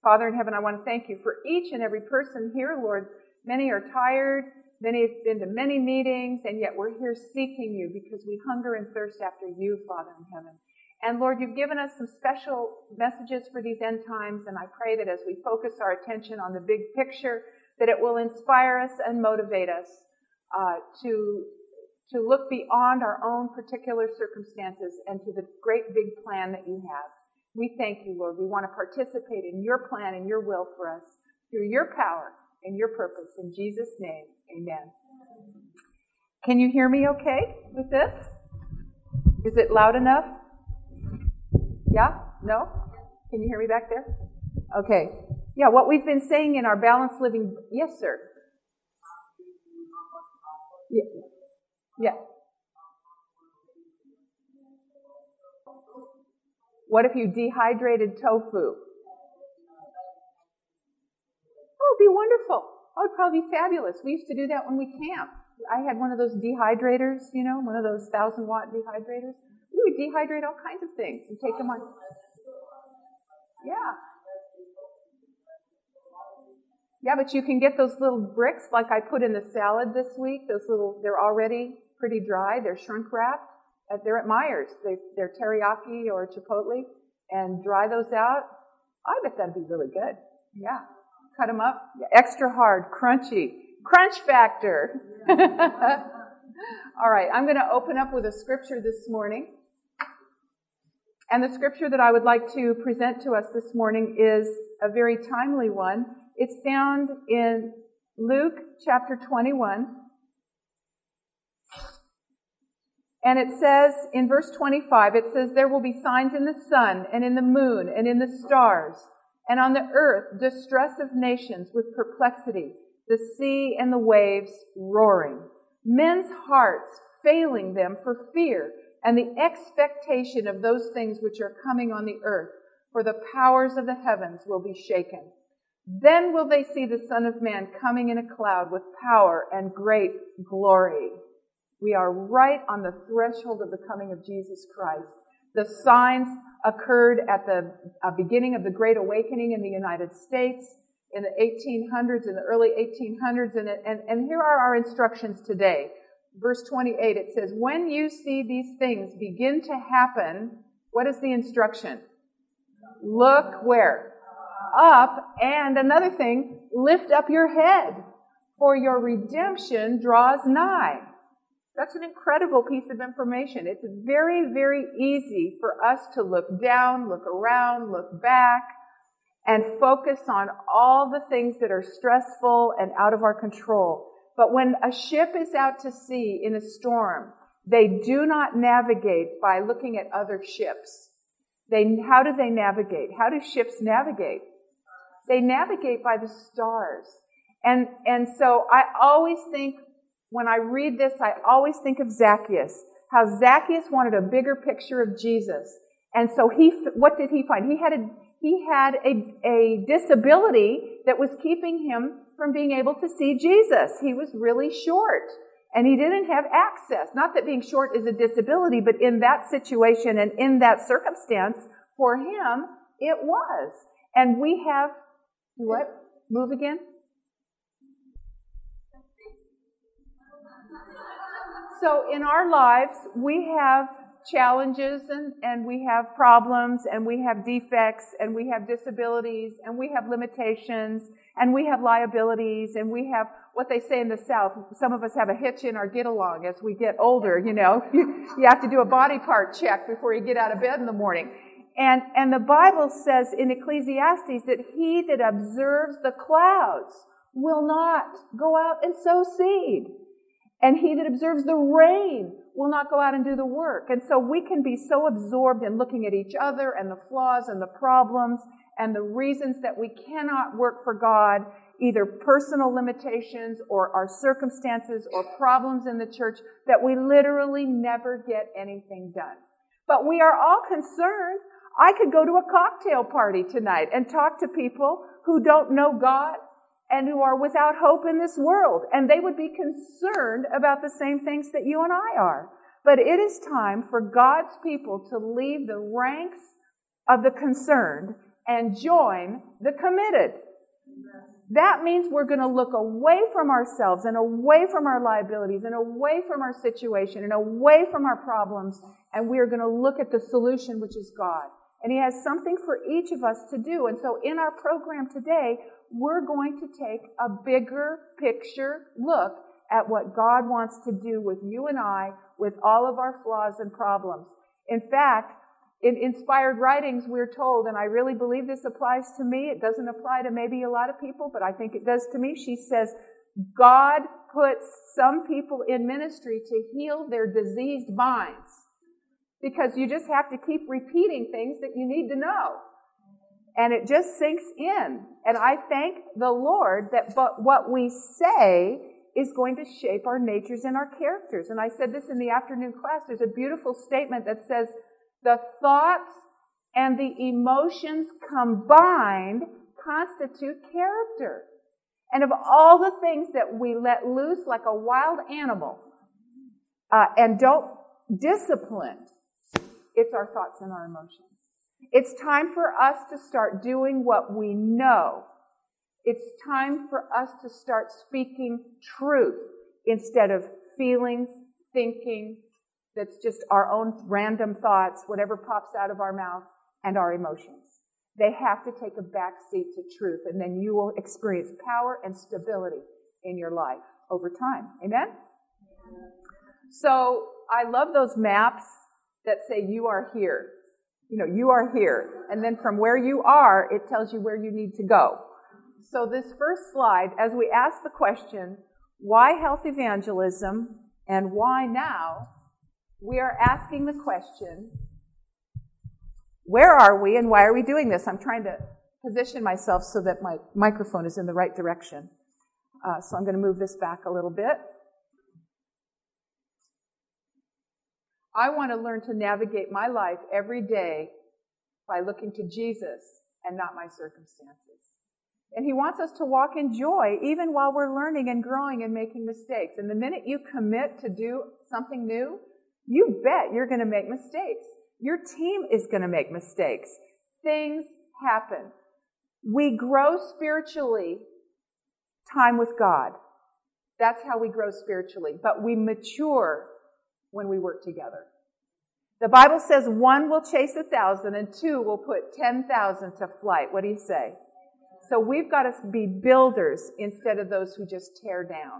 Father in heaven, I want to thank you for each and every person here, Lord. Many are tired. Many have been to many meetings, and yet we're here seeking you because we hunger and thirst after you, Father in heaven. And Lord, you've given us some special messages for these end times, and I pray that as we focus our attention on the big picture, that it will inspire us and motivate us to look beyond our own particular circumstances and to the great big plan that you have. We thank you, Lord. We want to participate in your plan and your will for us through your power and your purpose. In Jesus' name, amen. Can you hear me okay with this? Is it loud enough? Yeah? No? Can you hear me back there? Okay. Yeah, what we've been saying in our balanced living... Yes, sir. Yeah. What if you dehydrated tofu? Oh, it'd be wonderful. Oh, it'd probably be fabulous. We used to do that when we camped. I had one of those dehydrators, one of those 1,000-watt dehydrators. We would dehydrate all kinds of things and take them on. Yeah. Yeah, but you can get those little bricks like I put in the salad this week. They're already pretty dry. They're shrink wrapped. They're at Myers. They're teriyaki or chipotle, and dry those out. I bet that'd be really good. Yeah. Cut them up. Extra hard, crunchy. Crunch factor. All right. I'm going to open up with a scripture this morning. And the scripture that I would like to present to us this morning is a very timely one. It's found in Luke chapter 21. And it says, in verse 25, it says, "There will be signs in the sun and in the moon and in the stars, and on the earth distress of nations with perplexity, the sea and the waves roaring, men's hearts failing them for fear and the expectation of those things which are coming on the earth, for the powers of the heavens will be shaken. Then will they see the Son of Man coming in a cloud with power and great glory." We are right on the threshold of the coming of Jesus Christ. The signs occurred at the beginning of the Great Awakening in the United States in the 1800s, in the early 1800s, and here are our instructions today. Verse 28, it says, "When you see these things begin to happen," what is the instruction? Look where? Up, and another thing, lift up your head, for your redemption draws nigh. That's an incredible piece of information. It's very, very easy for us to look down, look around, look back, and focus on all the things that are stressful and out of our control. But when a ship is out to sea in a storm, they do not navigate by looking at other ships. How do they navigate? How do ships navigate? They navigate by the stars. And so I always think, when I read this, I always think of Zacchaeus. How Zacchaeus wanted a bigger picture of Jesus. And so what did he find? He had a disability that was keeping him from being able to see Jesus. He was really short. And he didn't have access. Not that being short is a disability, but in that situation and in that circumstance, for him, it was. And we have, what? Move again? So in our lives, we have challenges and we have problems and we have defects and we have disabilities and we have limitations and we have liabilities and we have what they say in the South. Some of us have a hitch in our get-along as we get older, You have to do a body part check before you get out of bed in the morning. And the Bible says in Ecclesiastes that he that observes the clouds will not go out and sow seed. And he that observes the rain will not go out and do the work. And so we can be so absorbed in looking at each other and the flaws and the problems and the reasons that we cannot work for God, either personal limitations or our circumstances or problems in the church, that we literally never get anything done. But we are all concerned. I could go to a cocktail party tonight and talk to people who don't know God and who are without hope in this world. And they would be concerned about the same things that you and I are. But it is time for God's people to leave the ranks of the concerned and join the committed. That means we're going to look away from ourselves and away from our liabilities and away from our situation and away from our problems, and we are going to look at the solution, which is God. And He has something for each of us to do. And so in our program today, we're going to take a bigger picture look at what God wants to do with you and I, with all of our flaws and problems. In fact, in Inspired Writings, we're told, and I really believe this applies to me. It doesn't apply to maybe a lot of people, but I think it does to me. She says, God puts some people in ministry to heal their diseased minds. Because you just have to keep repeating things that you need to know. And it just sinks in. And I thank the Lord that what we say is going to shape our natures and our characters. And I said this in the afternoon class. There's a beautiful statement that says, the thoughts and the emotions combined constitute character. And of all the things that we let loose like a wild animal and don't discipline, it's our thoughts and our emotions. It's time for us to start doing what we know. It's time for us to start speaking truth instead of feelings, thinking, that's just our own random thoughts, whatever pops out of our mouth, and our emotions. They have to take a back seat to truth, and then you will experience power and stability in your life over time. Amen? So I love those maps that say you are here. You know, you are here. And then from where you are, it tells you where you need to go. So this first slide, as we ask the question, why health evangelism and why now? We are asking the question, where are we and why are we doing this? I'm trying to position myself so that my microphone is in the right direction. So I'm going to move this back a little bit. I want to learn to navigate my life every day by looking to Jesus and not my circumstances. And He wants us to walk in joy even while we're learning and growing and making mistakes. And the minute you commit to do something new, you bet you're going to make mistakes. Your team is going to make mistakes. Things happen. We grow spiritually, time with God. That's how we grow spiritually. But we mature when we work together. The Bible says 1 will chase 1,000 and 2 will put 10,000 to flight. What do you say? So we've got to be builders instead of those who just tear down.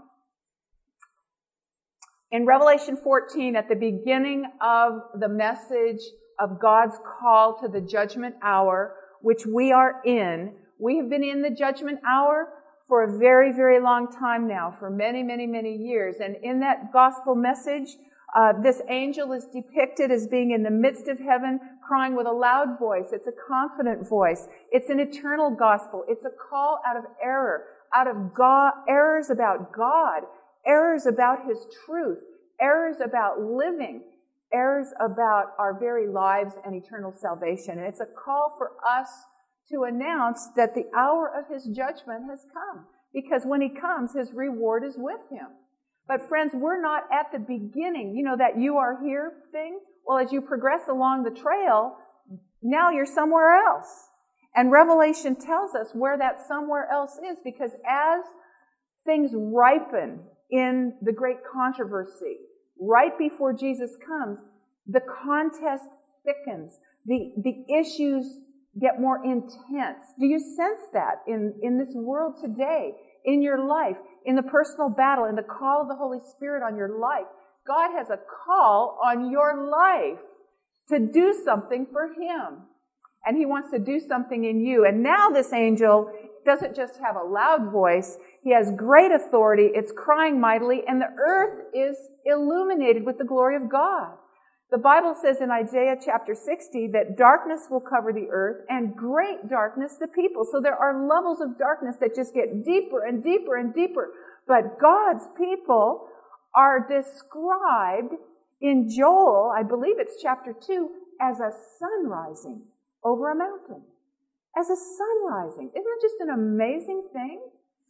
In Revelation 14, at the beginning of the message of God's call to the judgment hour, which we are in, we have been in the judgment hour for a very, very long time now, for many, many, many years. And in that gospel message, this angel is depicted as being in the midst of heaven, crying with a loud voice. It's a confident voice. It's an eternal gospel. It's a call out of error, out of God, errors about God, errors about His truth, errors about living, errors about our very lives and eternal salvation. And it's a call for us to announce that the hour of His judgment has come. Because when He comes, His reward is with Him. But friends, we're not at the beginning. You know that you are here thing? Well, as you progress along the trail, now you're somewhere else. And Revelation tells us where that somewhere else is, because as things ripen in the great controversy, right before Jesus comes, the contest thickens. The issues get more intense. Do you sense that in this world today, in your life, in the personal battle, in the call of the Holy Spirit on your life? God has a call on your life to do something for Him. And He wants to do something in you. And now this angel doesn't just have a loud voice. He has great authority. It's crying mightily, and the earth is illuminated with the glory of God. The Bible says in Isaiah chapter 60 that darkness will cover the earth and great darkness the people. So there are levels of darkness that just get deeper and deeper and deeper. But God's people are described in Joel, I believe it's chapter 2, as a sun rising over a mountain. As a sun rising. Isn't it just an amazing thing?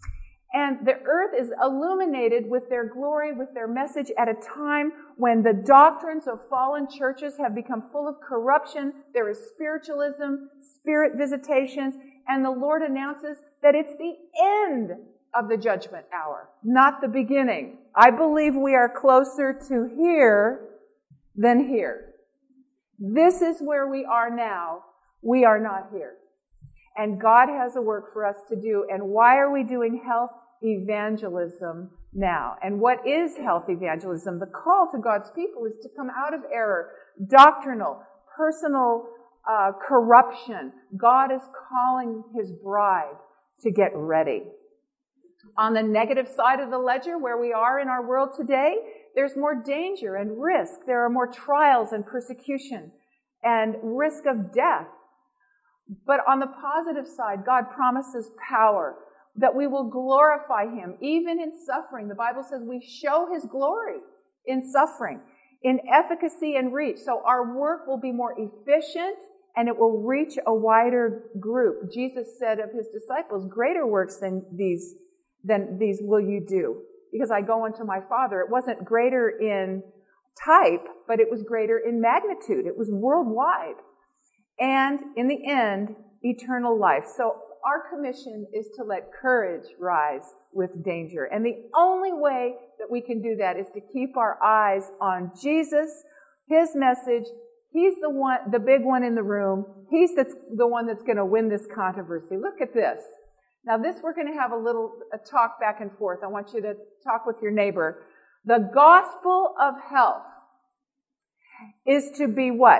And the earth is illuminated with their glory, with their message at a time when the doctrines of fallen churches have become full of corruption. There is spiritualism, spirit visitations, and the Lord announces that it's the end of the judgment hour, not the beginning. I believe we are closer to here than here. This is where we are now. We are not here. And God has a work for us to do. And why are we doing health evangelism now? And what is health evangelism? The call to God's people is to come out of error, doctrinal, personal corruption. God is calling His bride to get ready. On the negative side of the ledger, where we are in our world today, there's more danger and risk. There are more trials and persecution and risk of death. But on the positive side, God promises power, that we will glorify Him, even in suffering. The Bible says we show His glory in suffering, in efficacy and reach. So our work will be more efficient and it will reach a wider group. Jesus said of His disciples, greater works than these will you do, because I go unto my Father. It wasn't greater in type, but it was greater in magnitude. It was worldwide. And in the end, eternal life. So our commission is to let courage rise with danger. And the only way that we can do that is to keep our eyes on Jesus, His message. He's the one, the big one in the room. He's the one that's going to win this controversy. Look at this. Now this, we're going to have a talk back and forth. I want you to talk with your neighbor. The gospel of health is to be what?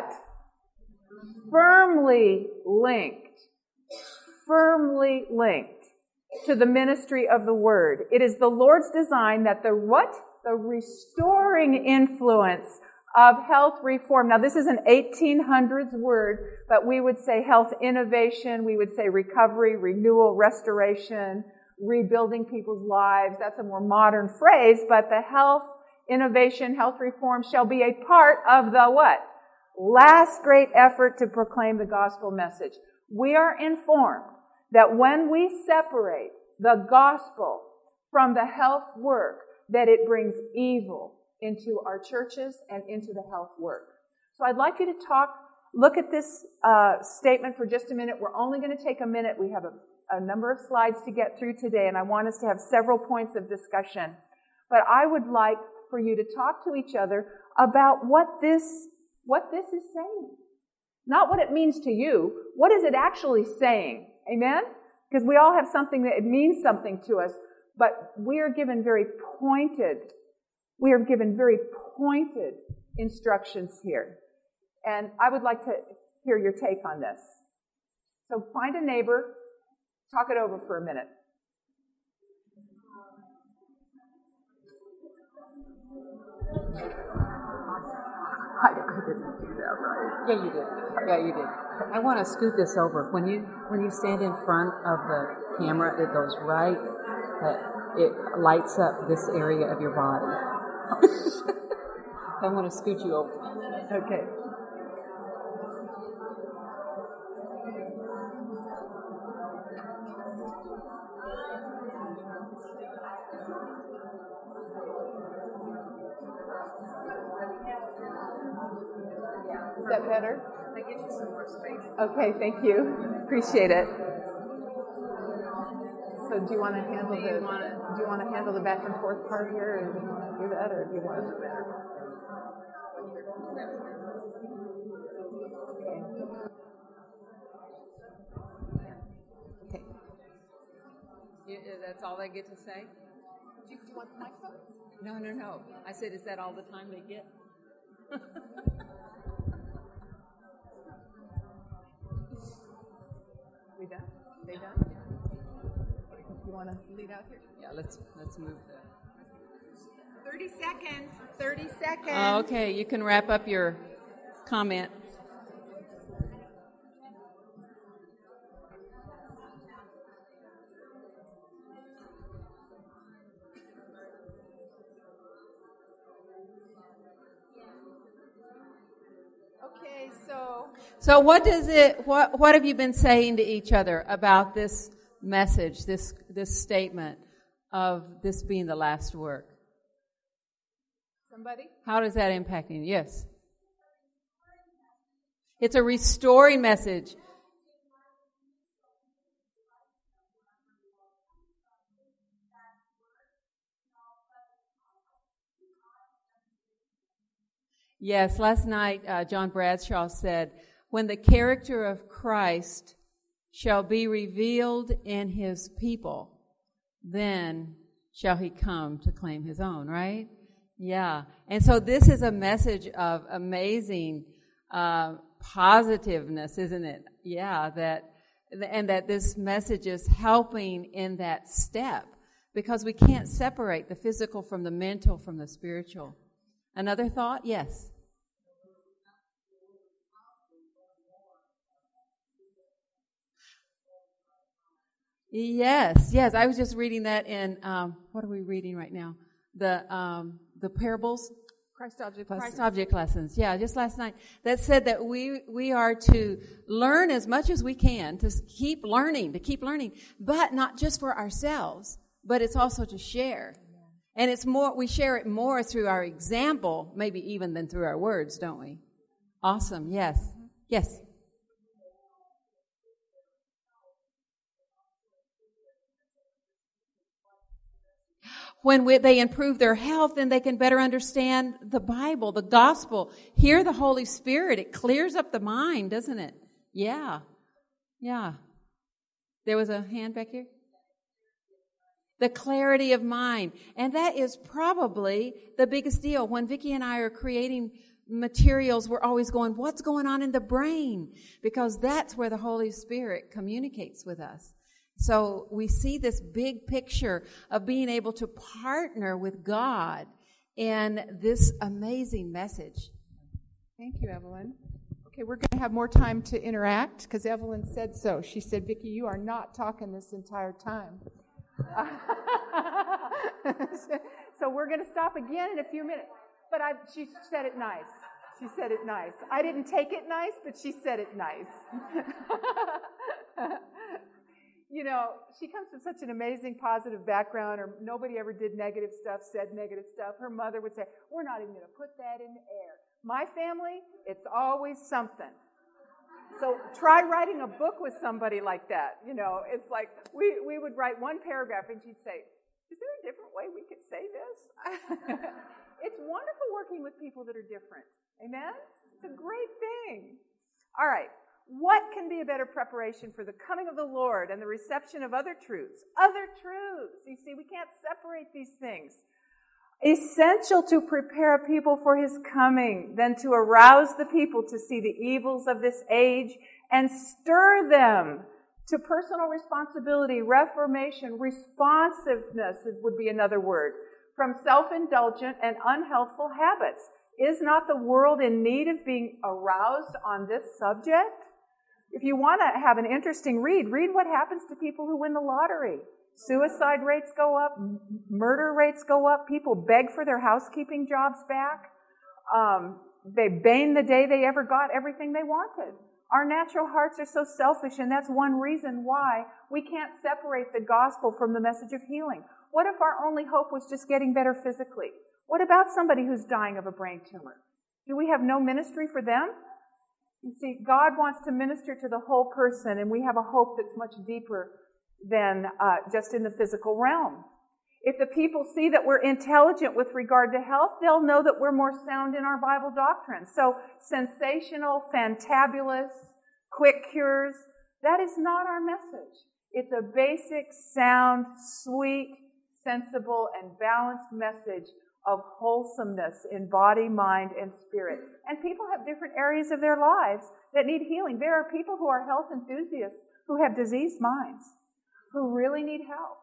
Firmly linked to the ministry of the Word. It is the Lord's design that the restoring influence of health reform. Now, this is an 1800s word, but we would say health innovation. We would say recovery, renewal, restoration, rebuilding people's lives. That's a more modern phrase, but the health innovation, health reform shall be a part of the what? Last great effort to proclaim the gospel message. We are informed that when we separate the gospel from the health work, that it brings evil into our churches and into the health work. So I'd like you to look at this statement for just a minute. We're only going to take a minute. We have a number of slides to get through today, and I want us to have several points of discussion. But I would like for you to talk to each other about what this is saying. Not what it means to you. What is it actually saying? Amen? Because we all have something that it means something to us, but we are given very pointed instructions here. And I would like to hear your take on this. So find a neighbor, talk it over for a minute. I didn't do that right. Yeah, you did. I want to scoot this over. When you stand in front of the camera, it goes right. It lights up this area of your body. I want to scoot you over. Okay. Is that better? I get you some more space. Okay, thank you. Appreciate it. So do you want to handle the back and forth part here, or do you want to do that, or do you want to do better? Okay. That's all they get to say? Do you want the microphone? No. I said, is that all the time they get? We done? They done? You want to lead out here? Yeah, let's move that. 30 seconds. 30 seconds. Okay, you can wrap up your comment. Okay, So what have you been saying to each other about this message, this statement? of this being the last work? Somebody? How does that impact you? Yes. It's a restoring message. Yes, last night John Bradshaw said, when the character of Christ shall be revealed in his people, then shall he come to claim his own, right? Yeah. And so this is a message of amazing positiveness, isn't it? Yeah, that this message is helping in that step, because we can't separate the physical from the mental from the spiritual. Another thought? Yes. Yes. I was just reading that in, what are we reading right now? The parables? Christ object lessons. Christ object lessons. Yeah, just last night. That said that we are to learn as much as we can, to keep learning, but not just for ourselves, but it's also to share. And it's more, we share it more through our example, maybe even than through our words, don't we? Awesome. Yes. Yes. When they improve their health, then they can better understand the Bible, the gospel, hear the Holy Spirit. It clears up the mind, doesn't it? Yeah. There was a hand back here. The clarity of mind. And that is probably the biggest deal. When Vicki and I are creating materials, we're always going, what's going on in the brain? Because that's where the Holy Spirit communicates with us. So we see this big picture of being able to partner with God in this amazing message. Thank you, Evelyn. Okay, we're going to have more time to interact because Evelyn said so. She said, Vicki, you are not talking this entire time. So we're going to stop again in a few minutes. But she said it nice. I didn't take it nice, but she said it nice. You know, she comes from such an amazing positive background, or nobody ever did negative stuff, said negative stuff. Her mother would say, we're not even going to put that in the air. My family, it's always something. So try writing a book with somebody like that. You know, it's like we would write one paragraph and she'd say, is there a different way we could say this? It's wonderful working with people that are different. Amen? It's a great thing. All right. What can be a better preparation for the coming of the Lord and the reception of other truths? Other truths. You see, we can't separate these things. Essential to prepare people for his coming, than to arouse the people to see the evils of this age and stir them to personal responsibility, reformation, responsiveness would be another word, from self-indulgent and unhealthful habits. Is not the world in need of being aroused on this subject? If you want to have an interesting read what happens to people who win the lottery. Suicide rates go up, murder rates go up, people beg for their housekeeping jobs back. They bane the day they ever got everything they wanted. Our natural hearts are so selfish, and that's one reason why we can't separate the gospel from the message of healing. What if our only hope was just getting better physically? What about somebody who's dying of a brain tumor? Do we have no ministry for them? You see, God wants to minister to the whole person, and we have a hope that's much deeper than just in the physical realm. If the people see that we're intelligent with regard to health, they'll know that we're more sound in our Bible doctrine. So sensational, fantabulous, quick cures, that is not our message. It's a basic, sound, sweet, sensible, and balanced message of wholesomeness in body, mind, and spirit. And people have different areas of their lives that need healing. There are people who are health enthusiasts who have diseased minds, who really need help,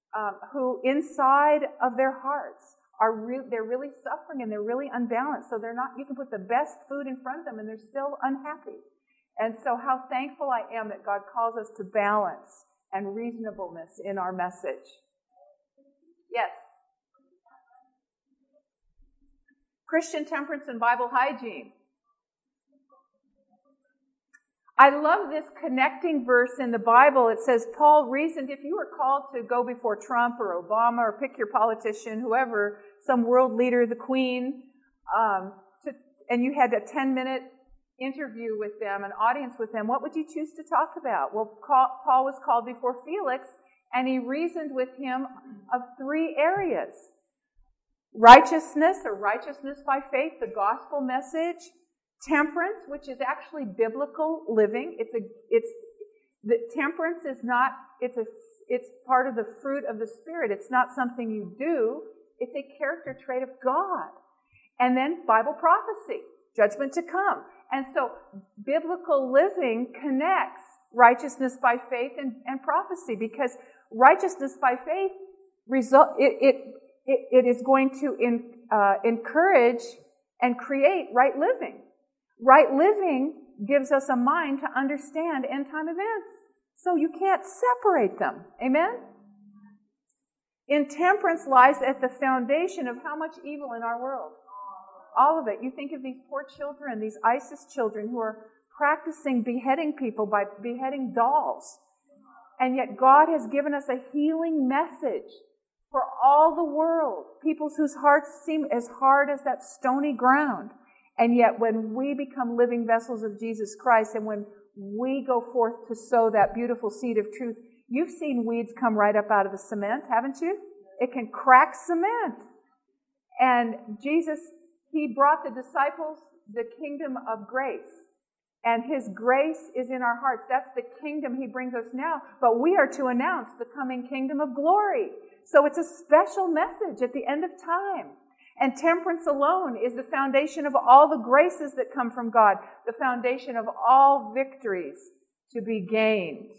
who inside of their hearts they're really suffering and they're really unbalanced. So they're not, you can put the best food in front of them and they're still unhappy. And so how thankful I am that God calls us to balance and reasonableness in our message. Yes. Christian temperance and Bible hygiene. I love this connecting verse in the Bible. It says, Paul reasoned, if you were called to go before Trump or Obama or pick your politician, whoever, some world leader, the Queen, and you had a 10-minute interview with them, an audience with them, what would you choose to talk about? Well, Paul was called before Felix, and he reasoned with him of 3 areas. Righteousness, or righteousness by faith, the gospel message. Temperance, which is actually biblical living. Temperance is not, it's part of the fruit of the Spirit. It's not something you do. It's a character trait of God. And then Bible prophecy, judgment to come. And so biblical living connects righteousness by faith and prophecy, because righteousness by faith it is going to encourage and create right living. Right living gives us a mind to understand end time events. So you can't separate them. Amen? Intemperance lies at the foundation of how much evil in our world. All of it. You think of these poor children, these ISIS children who are practicing beheading people by beheading dolls. And yet God has given us a healing message for all the world. People whose hearts seem as hard as that stony ground. And yet when we become living vessels of Jesus Christ, and when we go forth to sow that beautiful seed of truth, you've seen weeds come right up out of the cement, haven't you? It can crack cement. And Jesus, He brought the disciples the kingdom of grace. And His grace is in our hearts. That's the kingdom He brings us now. But we are to announce the coming kingdom of glory. So it's a special message at the end of time. And temperance alone is the foundation of all the graces that come from God, the foundation of all victories to be gained.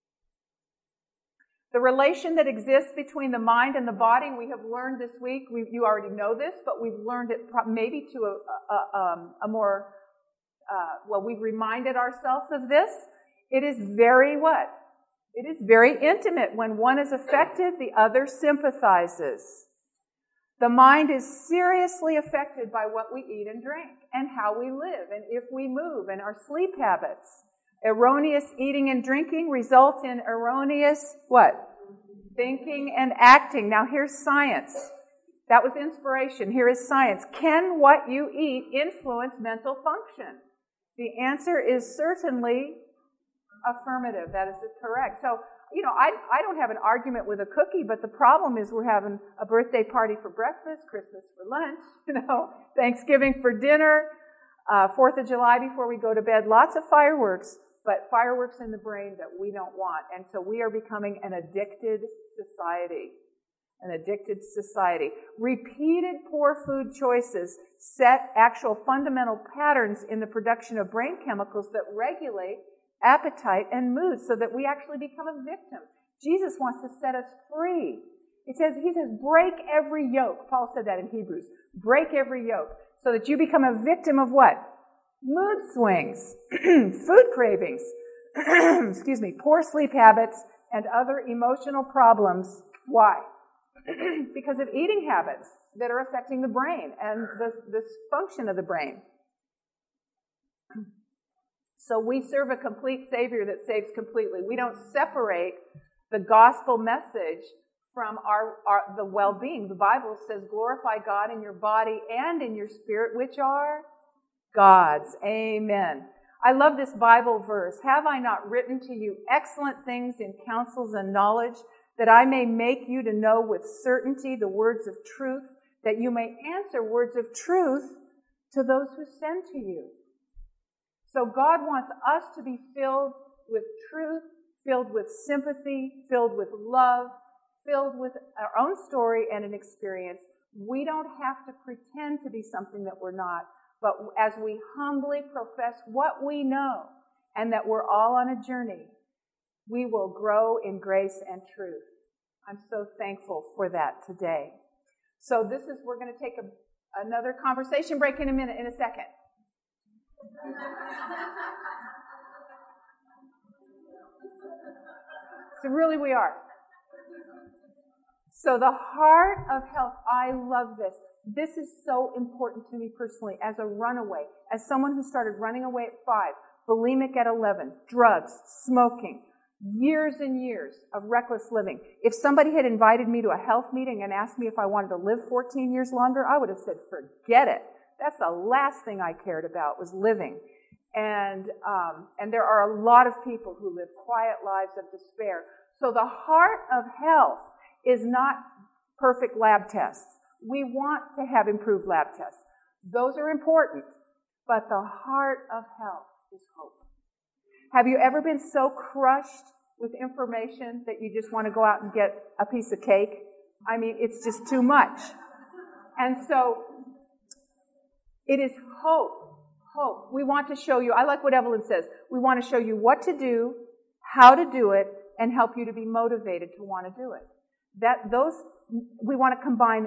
The relation that exists between the mind and the body, we have learned this week. You already know this, but we've learned it maybe to a more, we've reminded ourselves of this. It is very what? It is very intimate. When one is affected, the other sympathizes. The mind is seriously affected by what we eat and drink, and how we live, and if we move, and our sleep habits. Erroneous eating and drinking result in erroneous what? Thinking and acting. Now here's science. That was inspiration. Here is science. Can what you eat influence mental function? The answer is certainly affirmative. That is correct. So, I don't have an argument with a cookie, but the problem is we're having a birthday party for breakfast, Christmas for lunch, Thanksgiving for dinner, 4th of July before we go to bed, lots of fireworks, but fireworks in the brain that we don't want. And so we are becoming an addicted society. An addicted society. Repeated poor food choices set actual fundamental patterns in the production of brain chemicals that regulate appetite and mood, so that we actually become a victim. Jesus wants to set us free. He says, break every yoke. Paul said that in Hebrews. Break every yoke, so that you become a victim of what? Mood swings, food cravings, poor sleep habits, and other emotional problems. Why? Because of eating habits that are affecting the brain and the function of the brain. So we serve a complete Savior that saves completely. We don't separate the gospel message from the well-being. The Bible says, glorify God in your body and in your spirit, which are God's. Amen. I love this Bible verse. Have I not written to you excellent things in counsels and knowledge, that I may make you to know with certainty the words of truth, that you may answer words of truth to those who send to you? So God wants us to be filled with truth, filled with sympathy, filled with love, filled with our own story and an experience. We don't have to pretend to be something that we're not, but as we humbly profess what we know and that we're all on a journey, we will grow in grace and truth. I'm so thankful for that today. So we're going to take another conversation break in a second. So really we are. So the heart of health, I love this. This is so important to me personally as a runaway, as someone who started running away at 5. bulimic at 11, drugs, smoking, years and years of reckless living. If somebody had invited me to a health meeting and asked me if I wanted to live 14 years longer, I would have said, forget it. That's the last thing I cared about, was living. And there are a lot of people who live quiet lives of despair. So the heart of health is not perfect lab tests. We want to have improved lab tests. Those are important. But the heart of health is hope. Have you ever been so crushed with information that you just want to go out and get a piece of cake? I mean, it's just too much. And so it is hope. Hope. We want to show you, I like what Evelyn says, we want to show you what to do, how to do it, and help you to be motivated to want to do it. We want to combine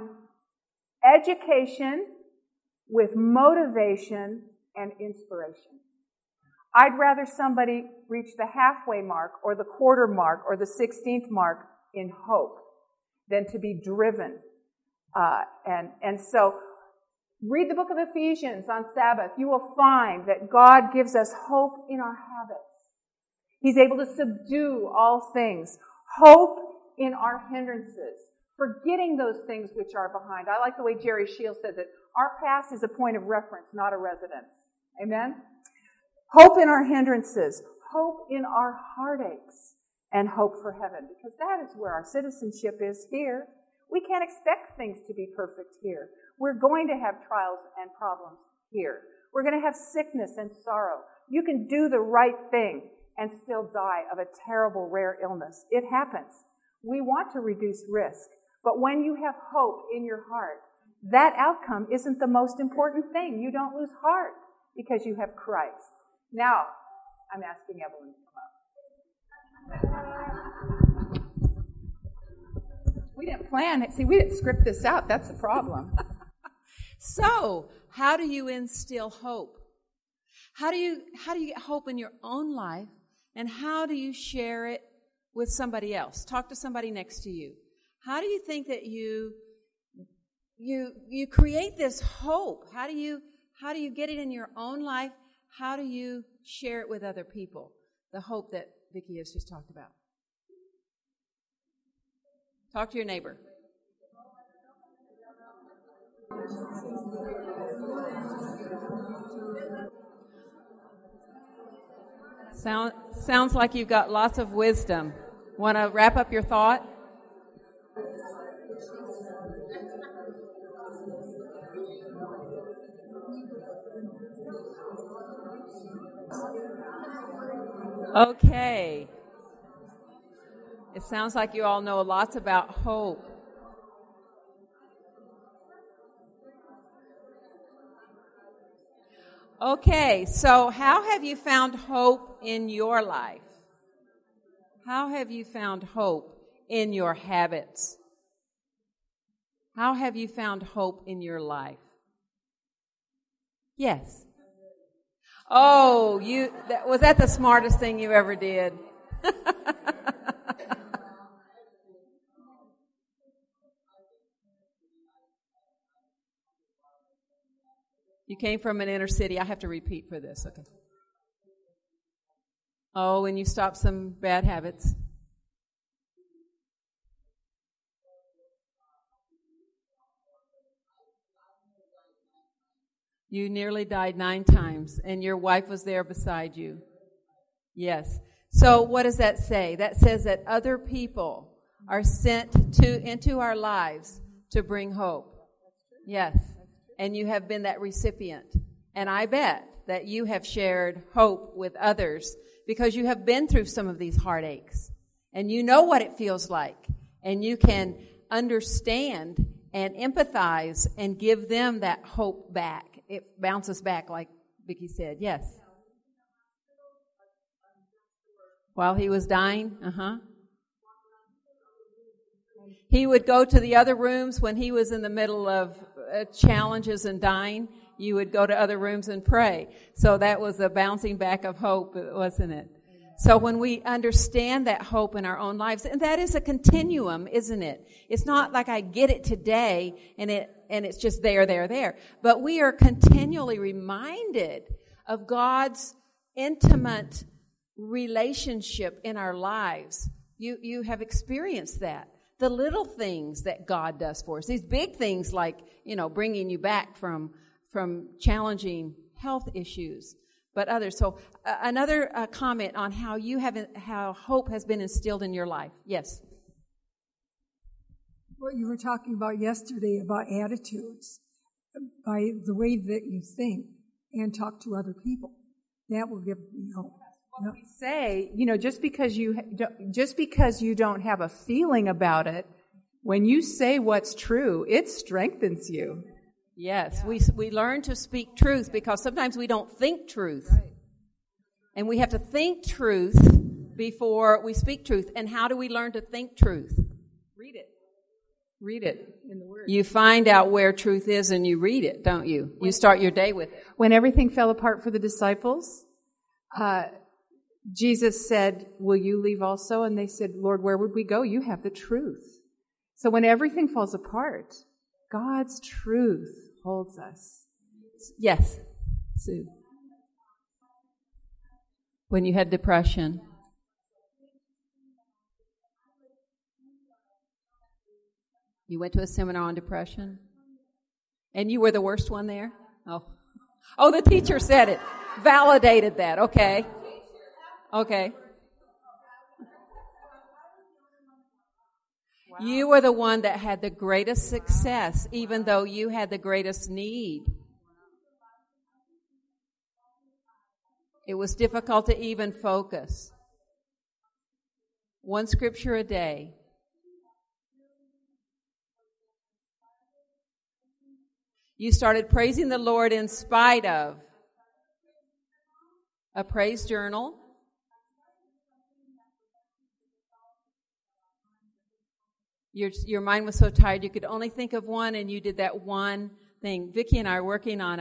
education with motivation and inspiration. I'd rather somebody reach the halfway mark or the quarter mark or the 16th mark in hope than to be driven. And so read the book of Ephesians on Sabbath. You will find that God gives us hope in our habits. He's able to subdue all things. Hope in our hindrances. Forgetting those things which are behind. I like the way Jerry Shields says it. Our past is a point of reference, not a residence. Amen? Hope in our hindrances. Hope in our heartaches. And hope for heaven. Because that is where our citizenship is here. We can't expect things to be perfect here. We're going to have trials and problems here. We're going to have sickness and sorrow. You can do the right thing and still die of a terrible, rare illness. It happens. We want to reduce risk. But when you have hope in your heart, that outcome isn't the most important thing. You don't lose heart because you have Christ. Now, I'm asking Evelyn to come up. We didn't plan it. See, we didn't script this out. That's the problem. So, how do you instill hope? How do you get hope in your own life, and how do you share it with somebody else? Talk to somebody next to you. How do you think that you create this hope? How do you get it in your own life? How do you share it with other people? The hope that Vicki has just talked about. Talk to your neighbor. Sounds like you've got lots of wisdom. Want to wrap up your thought? Okay. It sounds like you all know lots about hope. Okay, so how have you found hope in your life? How have you found hope in your habits? How have you found hope in your life? Yes. Oh, was that the smartest thing you ever did? You came from an inner city. I have to repeat for this, okay? Oh, and you stopped some bad habits. You nearly died 9 times, and your wife was there beside you. Yes. So what does that say? That says that other people are sent into our lives to bring hope. Yes. And you have been that recipient. And I bet that you have shared hope with others because you have been through some of these heartaches. And you know what it feels like. And you can understand and empathize and give them that hope back. It bounces back, like Vicki said. Yes. While he was dying? He would go to the other rooms when he was in the middle of challenges and dying. You would go to other rooms and pray. So that was a bouncing back of hope, wasn't it? So when we understand that hope in our own lives, and that is a continuum, isn't it? It's not like I get it today and it's just there. But we are continually reminded of God's intimate relationship in our lives. You have experienced that. The little things that God does for us. These big things like, bringing you back from challenging health issues, but others. So another comment on how hope has been instilled in your life. Yes. What you were talking about yesterday about attitudes, by the way that you think and talk to other people, that will give me hope. What we say, just because you don't have a feeling about it, when you say what's true, it strengthens you. Yes, we learn to speak truth because sometimes we don't think truth. Right. And we have to think truth before we speak truth. And how do we learn to think truth? Read it. Read it in the Word. You find out where truth is and you read it, don't you? You start your day with it. When everything fell apart for the disciples, Jesus said, "Will you leave also?" And they said, "Lord, where would we go? You have the truth." So when everything falls apart, God's truth holds us. Yes, Sue. When you had depression. You went to a seminar on depression? And you were the worst one there? Oh, the teacher said it. Validated that. Okay. Okay. Wow. You were the one that had the greatest success, even though you had the greatest need. It was difficult to even focus. One scripture a day. You started praising the Lord in spite of a praise journal. Your mind was so tired you could only think of one, and you did that one thing. Vicki and I are working on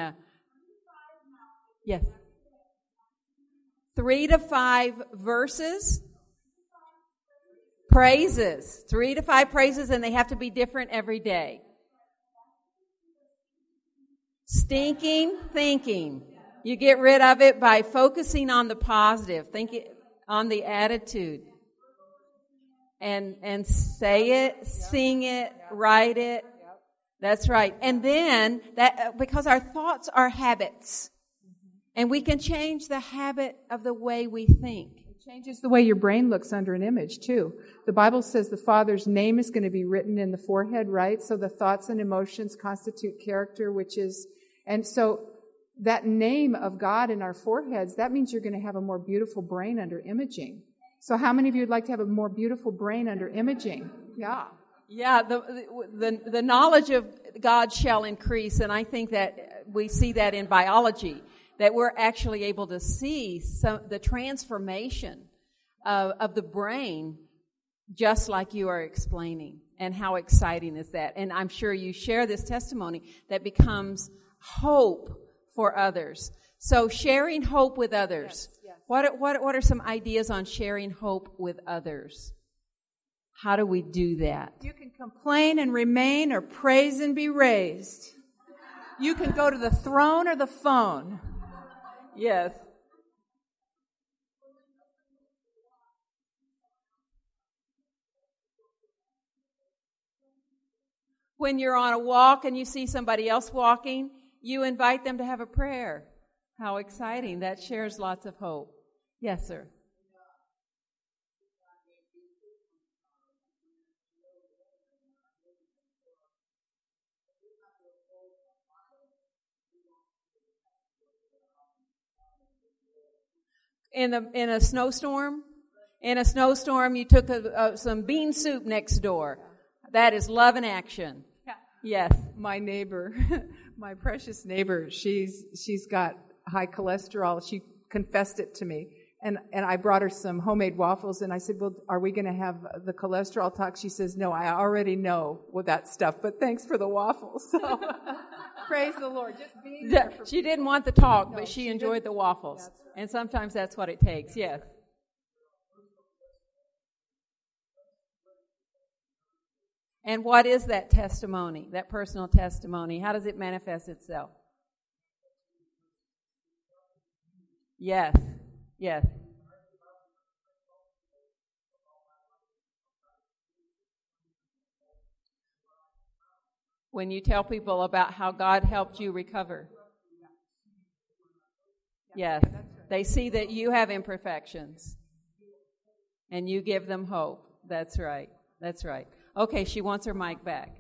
yes, 3 to 5 verses, praises, 3 to 5 praises, and they have to be different every day. Stinking thinking. You get rid of it by focusing on the positive, thinking on the attitude. And say it, sing it, write it. That's right. And then that, because our thoughts are habits, and we can change the habit of the way we think. It changes the way your brain looks under an image too. The Bible says the Father's name is going to be written in the forehead, right? So the thoughts and emotions constitute character, and so that name of God in our foreheads, that means you're going to have a more beautiful brain under imaging. So how many of you would like to have a more beautiful brain under imaging? Yeah. Yeah, the knowledge of God shall increase, and I think that we see that in biology, that we're actually able to see the transformation of the brain, just like you are explaining. And how exciting is that? And I'm sure you share this testimony that becomes hope for others. So sharing hope with others. Yes. What are some ideas on sharing hope with others? How do we do that? You can complain and remain, or praise and be raised. You can go to the throne or the phone. Yes. When you're on a walk and you see somebody else walking, you invite them to have a prayer. How exciting. That shares lots of hope. Yes, sir. In a snowstorm? In a snowstorm, you took some bean soup next door. That is love in action. Yes. My neighbor, my precious neighbor, she's got high cholesterol. She confessed it to me. And I brought her some homemade waffles, and I said, well, are we going to have the cholesterol talk? She says, no, I already know that stuff, but thanks for the waffles. So praise the Lord. Just being there for she didn't want the talk, but she enjoyed the waffles. Right. And sometimes that's what it takes, yes. And what is that testimony, that personal testimony? How does it manifest itself? Yes. Yes. When you tell people about how God helped you recover. Yes. They see that you have imperfections. And you give them hope. That's right. That's right. Okay, she wants her mic back.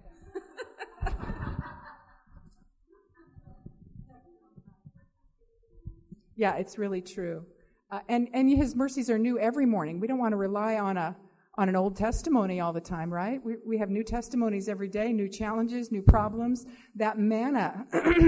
Yeah, it's really true. And his mercies are new every morning. We don't want to rely on an old testimony all the time, right? We have new testimonies every day, new challenges, new problems. That manna,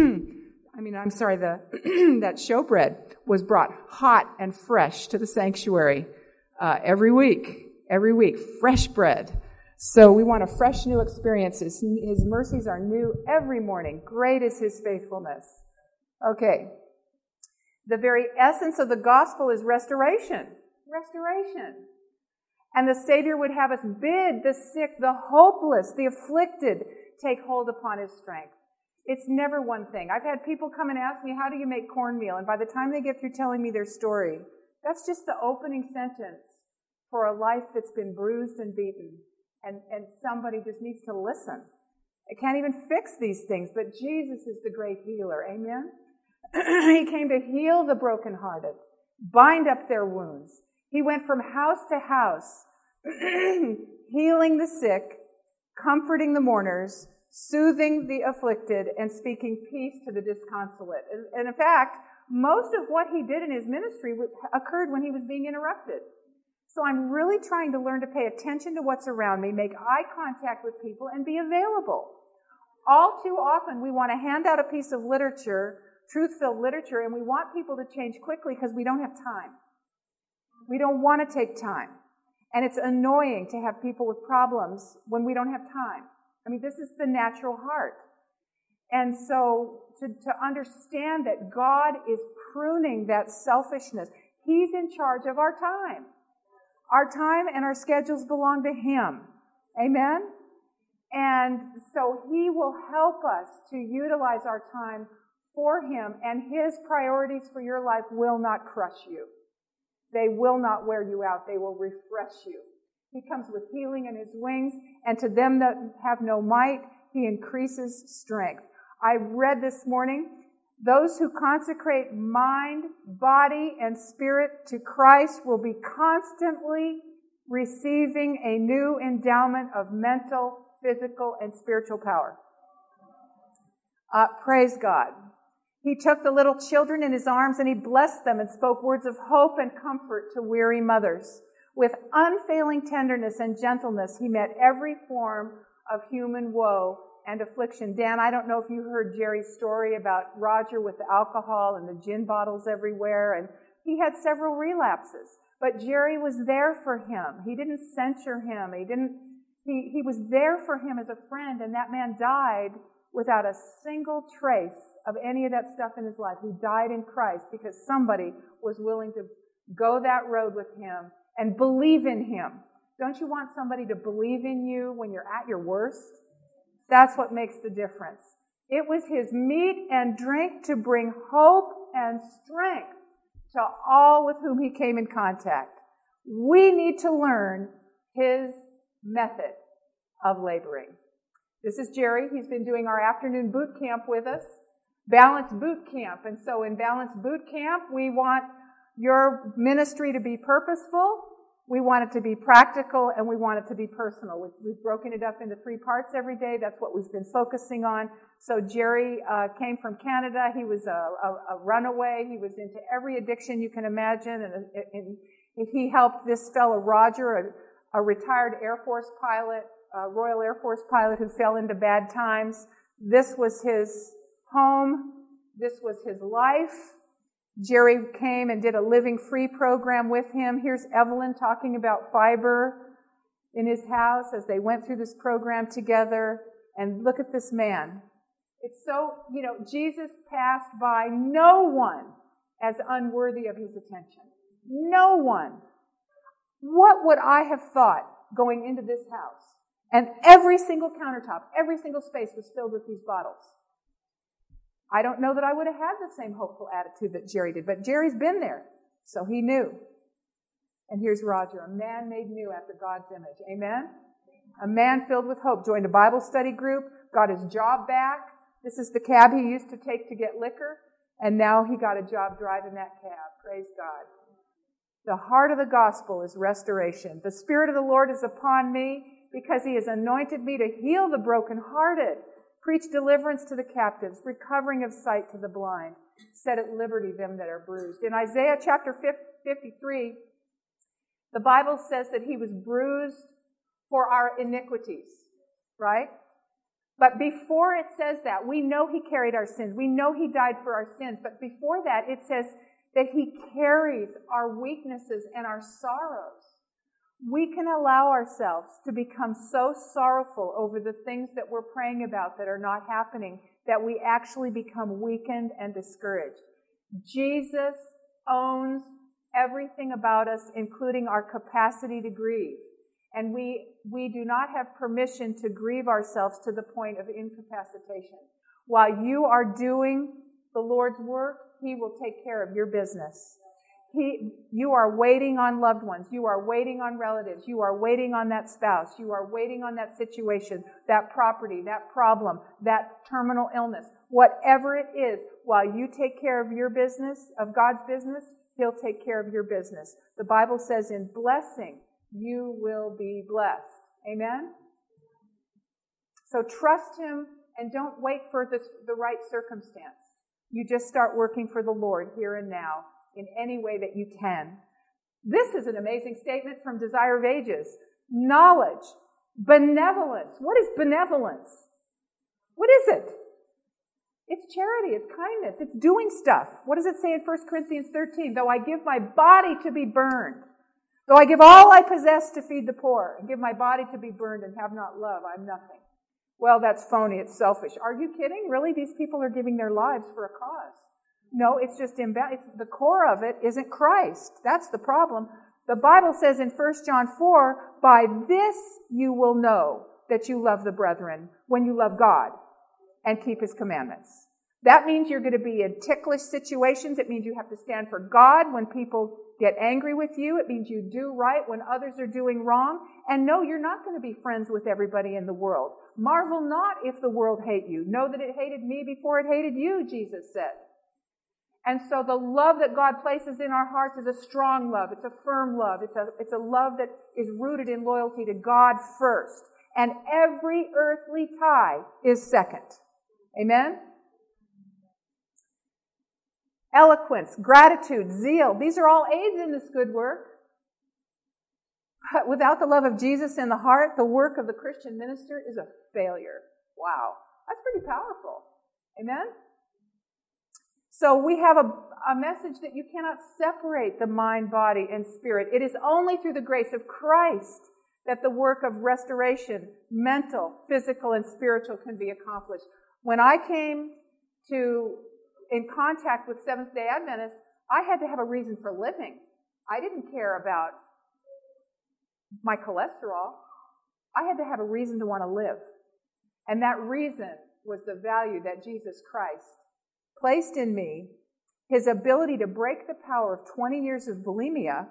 that showbread was brought hot and fresh to the sanctuary every week, fresh bread. So we want a fresh new experiences. His mercies are new every morning. Great is his faithfulness. Okay. The very essence of the gospel is restoration. Restoration. And the Savior would have us bid the sick, the hopeless, the afflicted take hold upon his strength. It's never one thing. I've had people come and ask me, how do you make cornmeal? And by the time they get through telling me their story, that's just the opening sentence for a life that's been bruised and beaten. And somebody just needs to listen. I can't even fix these things, but Jesus is the great healer. Amen? He came to heal the brokenhearted, bind up their wounds. He went from house to house, healing the sick, comforting the mourners, soothing the afflicted, and speaking peace to the disconsolate. And in fact, most of what he did in his ministry occurred when he was being interrupted. So I'm really trying to learn to pay attention to what's around me, make eye contact with people, and be available. All too often, we want to hand out a piece of literature, truth-filled literature, and we want people to change quickly because we don't have time. We don't want to take time. And it's annoying to have people with problems when we don't have time. I mean, this is the natural heart. And so to understand that God is pruning that selfishness, he's in charge of our time. Our time and our schedules belong to him. Amen? And so he will help us to utilize our time for him, and his priorities for your life will not crush you. They will not wear you out. They will refresh you. He comes with healing in his wings, and to them that have no might, he increases strength. I read this morning, those who consecrate mind, body, and spirit to Christ will be constantly receiving a new endowment of mental, physical, and spiritual power. Praise God. He took the little children in his arms and he blessed them and spoke words of hope and comfort to weary mothers. With unfailing tenderness and gentleness, he met every form of human woe and affliction. Dan, I don't know if you heard Jerry's story about Roger with the alcohol and the gin bottles everywhere, and he had several relapses. But Jerry was there for him. He didn't censure him. He was there for him as a friend, and that man died without a single trace of any of that stuff in his life. He died in Christ because somebody was willing to go that road with him and believe in him. Don't you want somebody to believe in you when you're at your worst? That's what makes the difference. It was his meat and drink to bring hope and strength to all with whom he came in contact. We need to learn his method of laboring. This is Jerry. He's been doing our afternoon boot camp with us, Balance Boot Camp. And so in Balance Boot Camp, we want your ministry to be purposeful, we want it to be practical, and we want it to be personal. We've broken it up into 3 parts every day. That's what we've been focusing on. So Jerry came from Canada. He was a runaway. He was into every addiction you can imagine. And he helped this fellow, Roger, a retired Air Force pilot, Royal Air Force pilot who fell into bad times. This was his home. This was his life. Jerry came and did a Living Free program with him. Here's Evelyn talking about fiber in his house as they went through this program together. And look at this man. It's so, Jesus passed by no one as unworthy of his attention. No one. What would I have thought going into this house? And every single countertop, every single space was filled with these bottles. I don't know that I would have had the same hopeful attitude that Jerry did, but Jerry's been there. So he knew. And here's Roger, a man made new after God's image. Amen? A man filled with hope, joined a Bible study group, got his job back. This is the cab he used to take to get liquor, and now he got a job driving that cab. Praise God. The heart of the gospel is restoration. The Spirit of the Lord is upon me because he has anointed me to heal the brokenhearted, preach deliverance to the captives, recovering of sight to the blind, set at liberty them that are bruised. In Isaiah chapter 53, the Bible says that he was bruised for our iniquities, right? But before it says that, we know he carried our sins. We know he died for our sins. But before that, it says that he carries our weaknesses and our sorrows. We can allow ourselves to become so sorrowful over the things that we're praying about that are not happening that we actually become weakened and discouraged. Jesus owns everything about us, including our capacity to grieve. And we do not have permission to grieve ourselves to the point of incapacitation. While you are doing the Lord's work, he will take care of your business. You are waiting on loved ones. You are waiting on relatives. You are waiting on that spouse. You are waiting on that situation, that property, that problem, that terminal illness. Whatever it is, while you take care of your business, of God's business, he'll take care of your business. The Bible says in blessing, you will be blessed. Amen? So trust him and don't wait for the right circumstance. You just start working for the Lord here and now in any way that you can. This is an amazing statement from Desire of Ages. Knowledge, benevolence. What is benevolence? What is it? It's charity, it's kindness, it's doing stuff. What does it say in 1 Corinthians 13? Though I give my body to be burned, though I give all I possess to feed the poor, and give my body to be burned and have not love, I'm nothing. Well, that's phony, it's selfish. Are you kidding? Really? These people are giving their lives for a cause. No, it's just the core of it isn't Christ. That's the problem. The Bible says in 1 John 4, by this you will know that you love the brethren, when you love God and keep his commandments. That means you're going to be in ticklish situations. It means you have to stand for God when people get angry with you. It means you do right when others are doing wrong. And no, you're not going to be friends with everybody in the world. Marvel not if the world hate you. Know that it hated me before it hated you, Jesus said. And so the love that God places in our hearts is a strong love. It's a firm love. It's a love that is rooted in loyalty to God first. And every earthly tie is second. Amen? Eloquence, gratitude, zeal. These are all aids in this good work. But without the love of Jesus in the heart, the work of the Christian minister is a failure. Wow. That's pretty powerful. Amen? So we have a message that you cannot separate the mind, body, and spirit. It is only through the grace of Christ that the work of restoration, mental, physical, and spiritual can be accomplished. When I came in contact with Seventh-day Adventists, I had to have a reason for living. I didn't care about my cholesterol. I had to have a reason to want to live. And that reason was the value that Jesus Christ placed in me, his ability to break the power of 20 years of bulimia,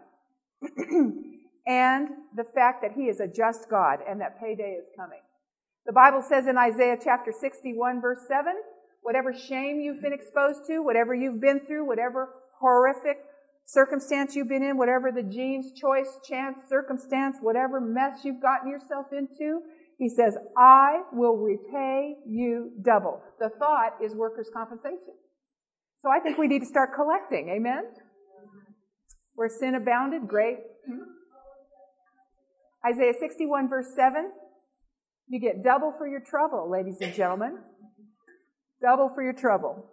and the fact that he is a just God and that payday is coming. The Bible says in Isaiah chapter 61, verse 7, whatever shame you've been exposed to, whatever you've been through, whatever horrific circumstance you've been in, whatever the genes, choice, chance, circumstance, whatever mess you've gotten yourself into, he says, I will repay you double. The thought is workers' compensation. So I think we need to start collecting. Amen? Where sin abounded, great. Isaiah 61, verse 7. You get double for your trouble, ladies and gentlemen. Double for your trouble.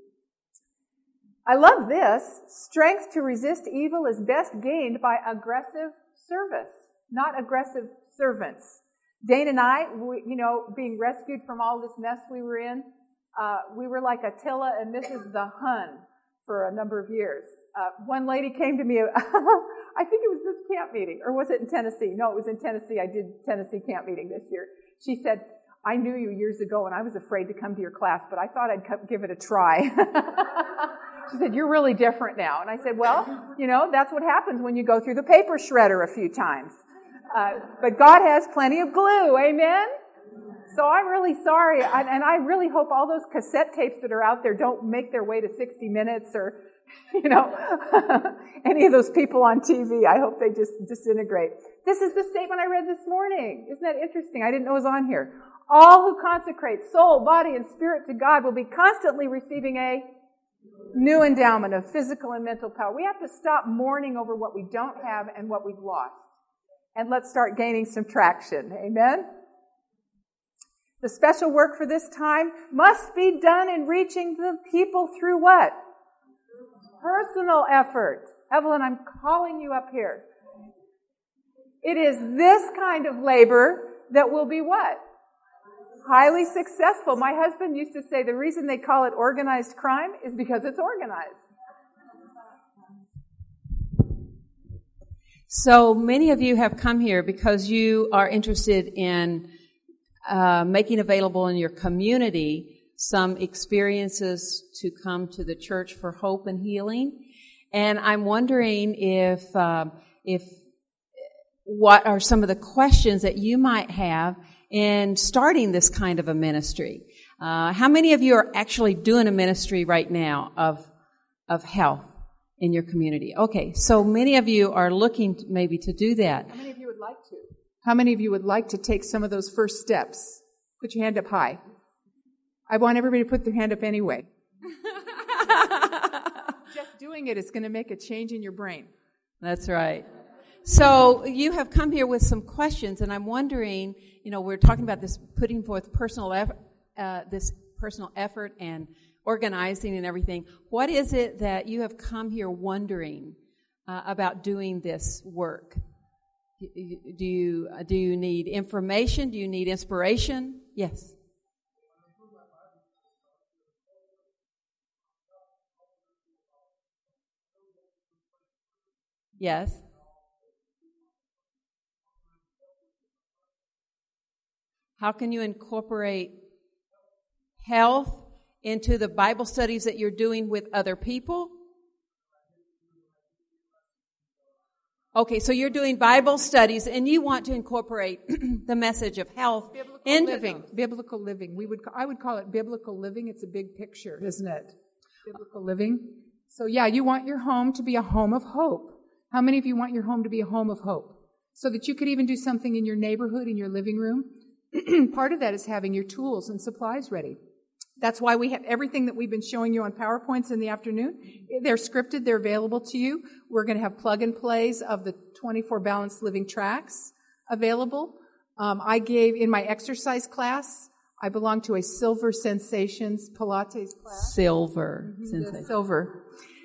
I love this. Strength to resist evil is best gained by aggressive service, not aggressive servants. Dane and I, being rescued from all this mess we were in, we were like Attila and Mrs. the Hun for a number of years. One lady came to me, I think it was this camp meeting, or was it in Tennessee? No, it was in Tennessee. I did Tennessee camp meeting this year. She said, I knew you years ago and I was afraid to come to your class, but I thought I'd give it a try. She said, you're really different now. And I said, well, that's what happens when you go through the paper shredder a few times. But God has plenty of glue. Amen? So I'm really sorry. And I really hope all those cassette tapes that are out there don't make their way to 60 Minutes or, any of those people on TV. I hope they just disintegrate. This is the statement I read this morning. Isn't that interesting? I didn't know it was on here. All who consecrate soul, body, and spirit to God will be constantly receiving a new endowment of physical and mental power. We have to stop mourning over what we don't have and what we've lost. And let's start gaining some traction. Amen? The special work for this time must be done in reaching the people through what? Personal effort. Evelyn, I'm calling you up here. It is this kind of labor that will be what? Highly successful. My husband used to say the reason they call it organized crime is because it's organized. So many of you have come here because you are interested in making available in your community some experiences to come to the Church for Hope and Healing. And I'm wondering if what are some of the questions that you might have in starting this kind of a ministry. How many of you are actually doing a ministry right now of health in your community? Okay, so many of you are looking maybe to do that. How many of you would like to? How many of you would like to take some of those first steps? Put your hand up high. I want everybody to put their hand up anyway. Just doing it is going to make a change in your brain. That's right. So you have come here with some questions, and I'm wondering, we're talking about this putting forth personal effort and organizing and everything. What is it that you have come here wondering about doing this work? Do you need information? Do you need inspiration? Yes. Yes. How can you incorporate health into the Bible studies that you're doing with other people? Okay, so you're doing Bible studies and you want to incorporate the message of health into living. Biblical living. I would call it biblical living. It's a big picture, isn't it? Biblical living. So yeah, you want your home to be a home of hope. How many of you want your home to be a home of hope? So that you could even do something in your neighborhood, in your living room. Part of that is having your tools and supplies ready. That's why we have everything that we've been showing you on PowerPoints in the afternoon. They're scripted. They're available to you. We're going to have plug and plays of the 24 Balanced Living tracks available. I gave in my exercise class, I belong to a Silver Sensations Pilates class. Silver. Silver.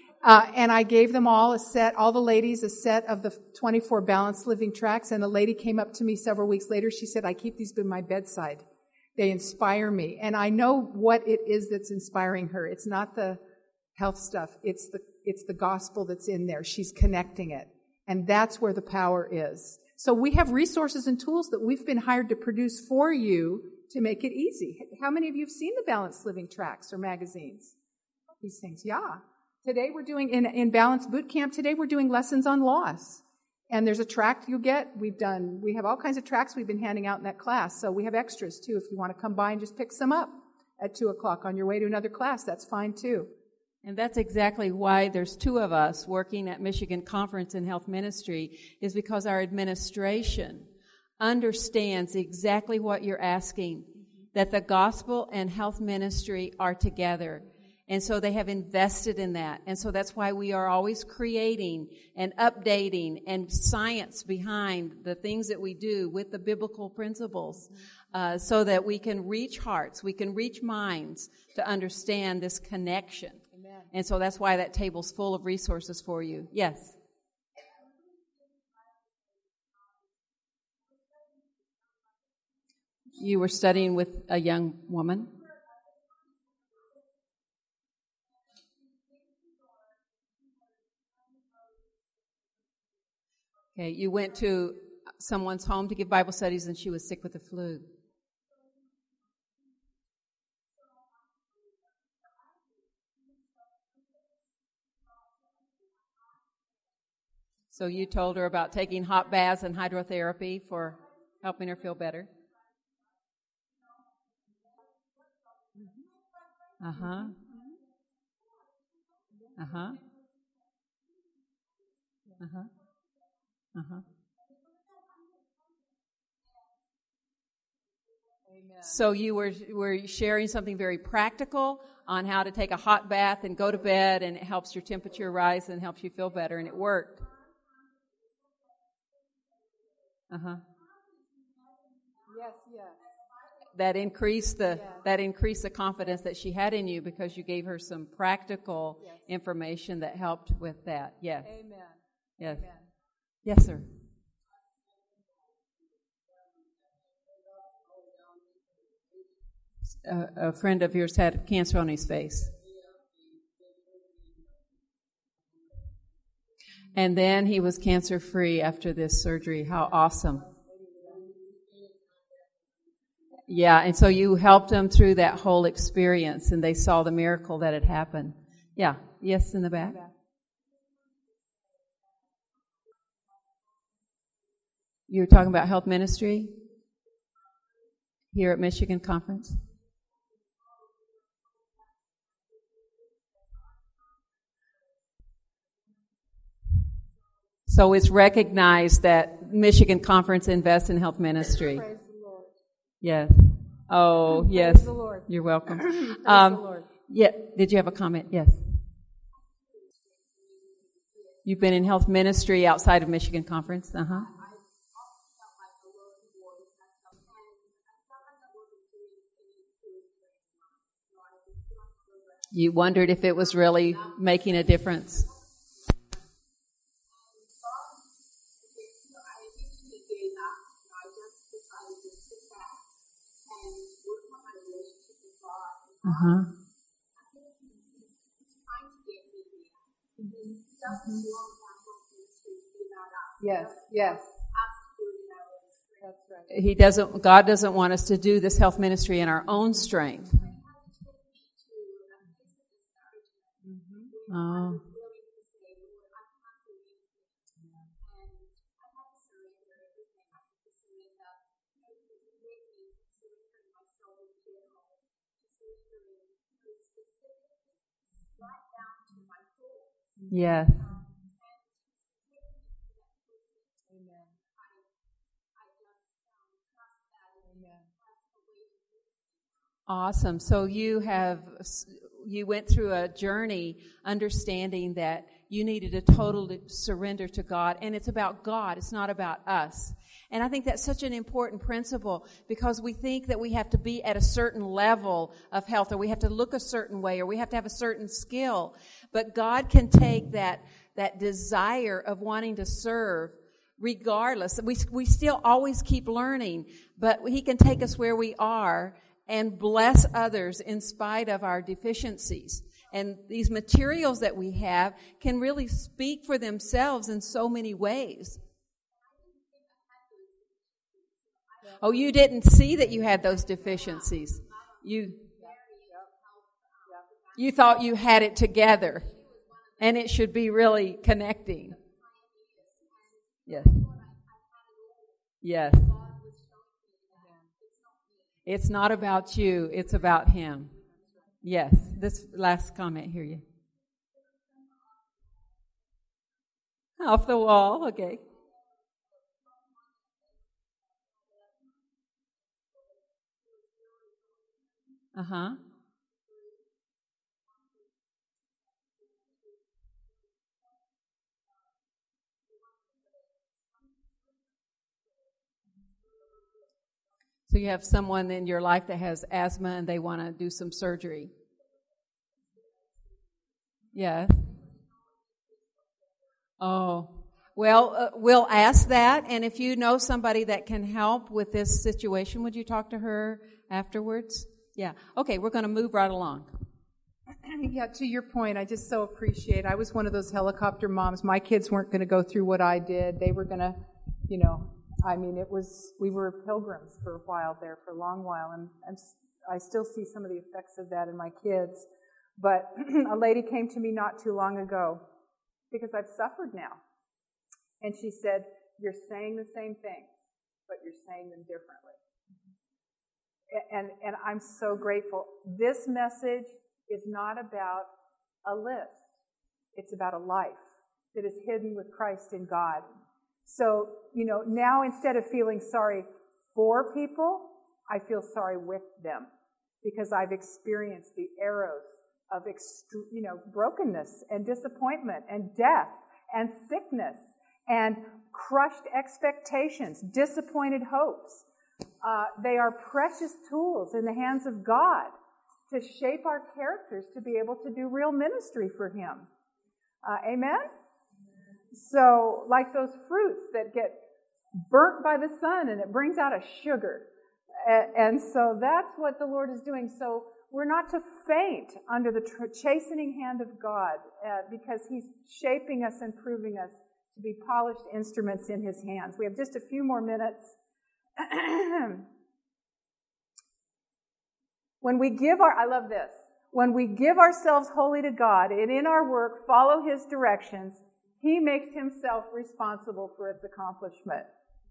And I gave them all all the ladies a set of the 24 Balanced Living tracks. And the lady came up to me several weeks later. She said, I keep these by my bedside. They inspire me. And I know what it is that's inspiring her. It's not the health stuff. It's the gospel that's in there. She's connecting it. And that's where the power is. So we have resources and tools that we've been hired to produce for you to make it easy. How many of you have seen the Balanced Living tracks or magazines? These things, yeah. Today we're doing, in Balanced Boot Camp, today we're doing lessons on loss. And there's a track you'll get. We have all kinds of tracks we've been handing out in that class. So we have extras too. If you want to come by and just pick some up at 2:00 on your way to another class, that's fine too. And that's exactly why there's two of us working at Michigan Conference in Health Ministry, is because our administration understands exactly what you're asking, that the gospel and health ministry are together. And so they have invested in that. And so that's why we are always creating and updating and science behind the things that we do with the biblical principles, so that we can reach hearts, we can reach minds to understand this connection. Amen. And so that's why that table's full of resources for you. Yes. You were studying with a young woman? Okay, you went to someone's home to give Bible studies and she was sick with the flu. So you told her about taking hot baths and hydrotherapy for helping her feel better. Uh-huh. Uh-huh. Uh-huh. Uh-huh. So you were sharing something very practical on how to take a hot bath and go to bed, and it helps your temperature rise and helps you feel better, and it worked. Uh-huh. Yes, yes. That increased the confidence that she had in you because you gave her some practical information that helped with that. Yes. Amen. Yes. Amen. Yes, sir. A friend of yours had cancer on his face. And then he was cancer-free after this surgery. How awesome. Yeah, and so you helped them through that whole experience, and they saw the miracle that had happened. Yeah. Yes, in the back. You were talking about health ministry here at Michigan Conference? So it's recognized that Michigan Conference invests in health ministry. Praise the Lord. Yes. Oh, yes. Praise the Lord. You're welcome. Praise the Lord. Yeah. Did you have a comment? Yes. You've been in health ministry outside of Michigan Conference? Uh-huh. You wondered if it was really making a difference. Uh-huh. Yes, yes. That's right. God doesn't want us to do this health ministry in our own strength. Oh. Yes. Awesome. So you went through a journey understanding that you needed to totally surrender to God, and it's about God. It's not about us. And I think that's such an important principle because we think that we have to be at a certain level of health, or we have to look a certain way, or we have to have a certain skill. But God can take that desire of wanting to serve regardless. We still always keep learning, but He can take us where we are and bless others in spite of our deficiencies. And these materials that we have can really speak for themselves in so many ways. Oh, you didn't see that you had those deficiencies. You thought you had it together, and it should be really connecting. Yes. Yes. It's not about you, it's about Him. Yes. This last comment here. You. Off the wall, okay. Uh-huh. So you have someone in your life that has asthma and they want to do some surgery. Yes. Oh. Well, we'll ask that, and if you know somebody that can help with this situation, would you talk to her afterwards? Yeah. Okay, we're going to move right along. Yeah, to your point, I just so appreciate. I was one of those helicopter moms. My kids weren't going to go through what I did. They were going to, we were pilgrims for a while there, for a long while, and I still see some of the effects of that in my kids. But a lady came to me not too long ago, because I've suffered now. And she said, you're saying the same things, but you're saying them differently. And I'm so grateful. This message is not about a list. It's about a life that is hidden with Christ in God. So, now instead of feeling sorry for people, I feel sorry with them because I've experienced the arrows of brokenness and disappointment and death and sickness and crushed expectations, disappointed hopes. They are precious tools in the hands of God to shape our characters to be able to do real ministry for Him. Amen? So, like those fruits that get burnt by the sun and it brings out a sugar. And so that's what the Lord is doing. So we're not to faint under the chastening hand of God because He's shaping us and proving us to be polished instruments in His hands. We have just a few more minutes. I love this. When we give ourselves wholly to God and in our work follow His directions, He makes Himself responsible for its accomplishment.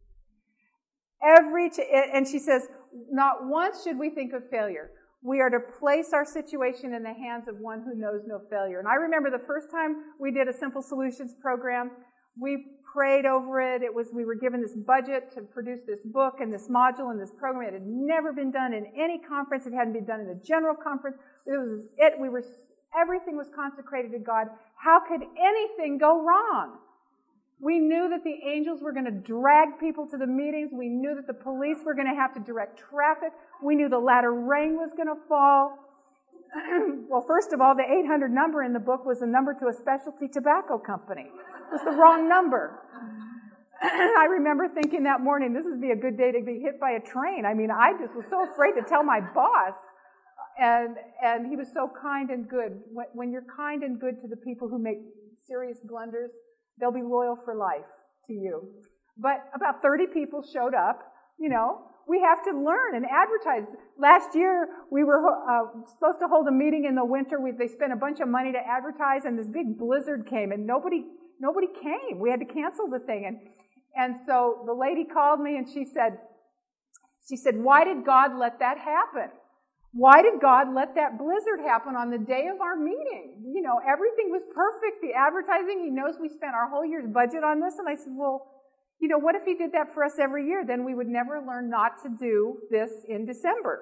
And she says, not once should we think of failure. We are to place our situation in the hands of one who knows no failure. And I remember the first time we did a Simple Solutions program, we prayed over it. We were given this budget to produce this book and this module and this program. It had never been done in any conference. It hadn't been done in a general conference. Everything was consecrated to God. How could anything go wrong? We knew that the angels were going to drag people to the meetings. We knew that the police were going to have to direct traffic. We knew the latter rain was going to fall. Well, first of all, the 800 number in the book was a number to a specialty tobacco company. It was the wrong number. I remember thinking that morning, this would be a good day to be hit by a train. I mean, I just was so afraid to tell my boss. And he was so kind and good. When you're kind and good to the people who make serious blunders, they'll be loyal for life to you. But about 30 people showed up. We have to learn and advertise. Last year, we were supposed to hold a meeting in the winter. They spent a bunch of money to advertise, and this big blizzard came, and nobody came. We had to cancel the thing. And so the lady called me, and she said, why did God let that happen? Why did God let that blizzard happen on the day of our meeting? Everything was perfect. The advertising, He knows we spent our whole year's budget on this. And I said, well, what if He did that for us every year? Then we would never learn not to do this in December.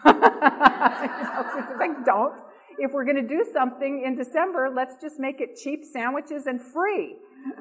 It's like, don't. If we're going to do something in December, let's just make it cheap sandwiches and free.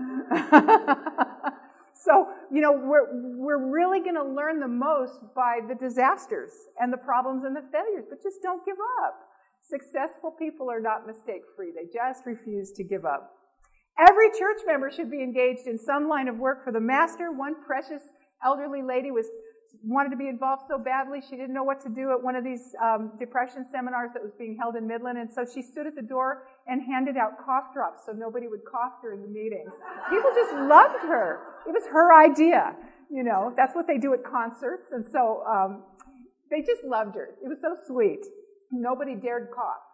So, we're really going to learn the most by the disasters and the problems and the failures, but just don't give up. Successful people are not mistake-free. They just refuse to give up. Every church member should be engaged in some line of work for the Master. One precious elderly lady wanted to be involved so badly she didn't know what to do at one of these depression seminars that was being held in Midland, and so she stood at the door and handed out cough drops so nobody would cough during the meetings. People just loved her. It was her idea. That's what they do at concerts, and so they just loved her. It was so sweet. Nobody dared cough.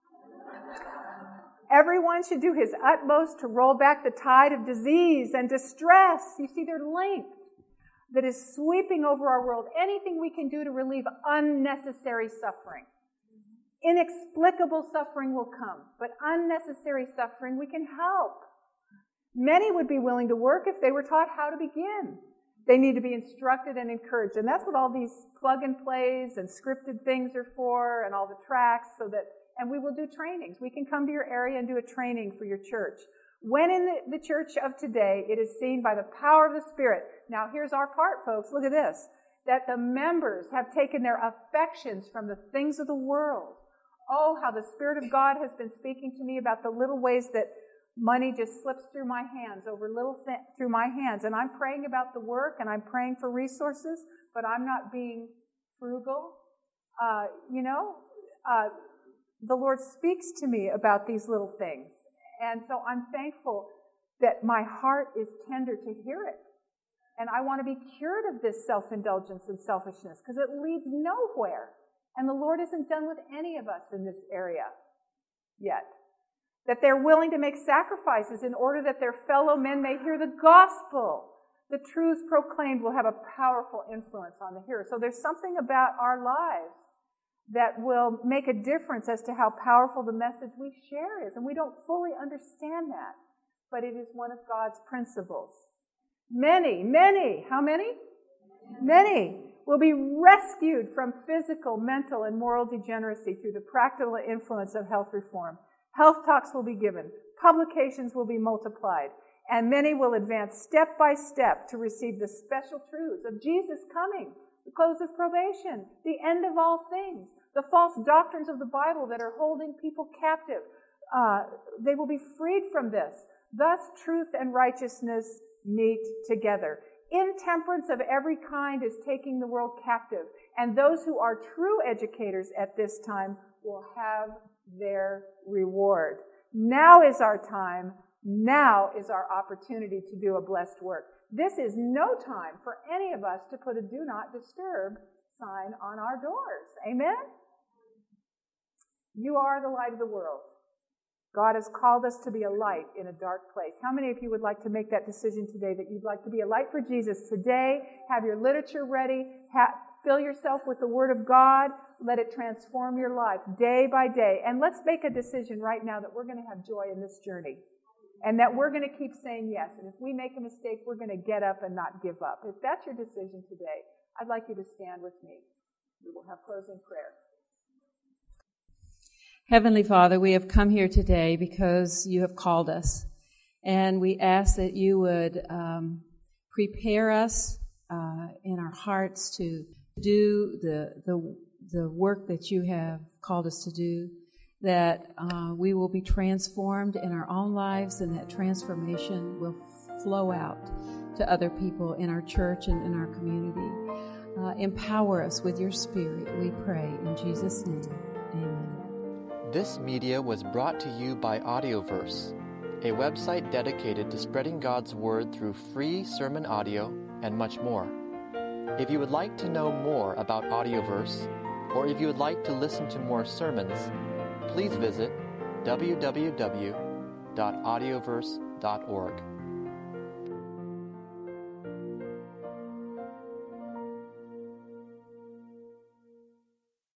Everyone should do his utmost to roll back the tide of disease and distress. You see, they're linked. That is sweeping over our world. Anything we can do to relieve unnecessary suffering. Inexplicable suffering will come, but unnecessary suffering we can help. Many would be willing to work if they were taught how to begin. They need to be instructed and encouraged. And that's what all these plug and plays and scripted things are for, and all the tracks, and we will do trainings. We can come to your area and do a training for your church. When in the church of today, it is seen by the power of the Spirit. Now, here's our part, folks. Look at this. That the members have taken their affections from the things of the world. Oh, how the Spirit of God has been speaking to me about the little ways that money just slips through my hands, through my hands. And I'm praying about the work, and I'm praying for resources, but I'm not being frugal. The Lord speaks to me about these little things. And so I'm thankful that my heart is tender to hear it. And I want to be cured of this self-indulgence and selfishness because it leads nowhere. And the Lord isn't done with any of us in this area yet. that they're willing to make sacrifices in order that their fellow men may hear the gospel. The truths proclaimed will have a powerful influence on the hearer. So there's something about our lives that will make a difference as to how powerful the message we share is. And we don't fully understand that, but it is one of God's principles. Many, how many? Many will be rescued from physical, mental, and moral degeneracy through the practical influence of health reform. Health talks will be given. Publications will be multiplied. And many will advance step by step to receive the special truths of Jesus coming, the close of probation, the end of all things, the false doctrines of the Bible that are holding people captive. They will be freed from this. Thus, truth and righteousness meet together. Intemperance of every kind is taking the world captive, and those who are true educators at this time will have their reward. Now is our time. Now is our opportunity to do a blessed work. This is no time for any of us to put a do not disturb sign on our doors. Amen? You are the light of the world. God has called us to be a light in a dark place. How many of you would like to make that decision today, that you'd like to be a light for Jesus today? Have your literature ready. Fill yourself with the Word of God. Let it transform your life day by day. And let's make a decision right now that we're going to have joy in this journey. And that we're going to keep saying yes. And if we make a mistake, we're going to get up and not give up. If that's your decision today, I'd like you to stand with me. We will have closing prayer. Heavenly Father, we have come here today because you have called us. And we ask that you would prepare us in our hearts to do the work that you have called us to do, that we will be transformed in our own lives, and that transformation will flow out to other people in our church and in our community. Empower us with your Spirit, we pray in Jesus' name. Amen. This media was brought to you by Audioverse, a website dedicated to spreading God's Word through free sermon audio and much more. If you would like to know more about Audioverse, or if you would like to listen to more sermons, please visit www.audioverse.org.